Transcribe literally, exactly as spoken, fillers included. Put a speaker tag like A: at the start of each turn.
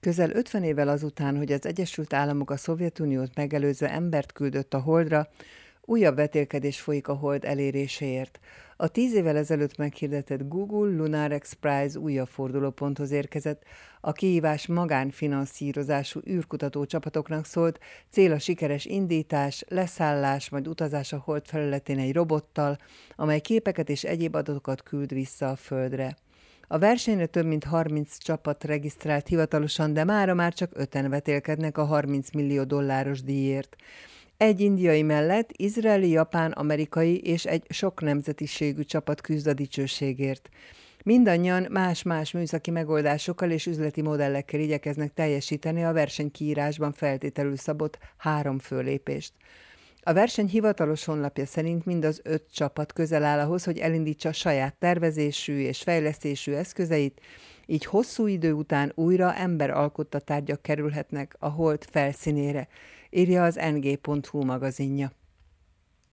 A: Közel ötven évvel azután, hogy az Egyesült Államok a Szovjetuniót megelőzve embert küldött a Holdra, újabb vetélkedés folyik a Hold eléréséért. A tíz évvel ezelőtt meghirdetett Google Lunar X Prize újabb fordulóponthoz érkezett. A kihívás magánfinanszírozású űrkutató csapatoknak szólt, cél a sikeres indítás, leszállás, majd utazás a Hold felületén egy robottal, amely képeket és egyéb adatokat küld vissza a Földre. A versenyre több mint harminc csapat regisztrált hivatalosan, de mára már csak öten vetélkednek a harminc millió dolláros díjért. Egy indiai mellett izraeli, japán, amerikai és egy sok nemzetiségű csapat küzd a dicsőségért. Mindannyian más-más műszaki megoldásokkal és üzleti modellekkel igyekeznek teljesíteni a versenykiírásban feltételül szabott három főlépést. A verseny hivatalos honlapja szerint mind az öt csapat közel áll ahhoz, hogy elindítsa saját tervezésű és fejlesztésű eszközeit, így hosszú idő után újra emberalkotta tárgyak kerülhetnek a Hold felszínére, írja az en gé pont hú magazinja.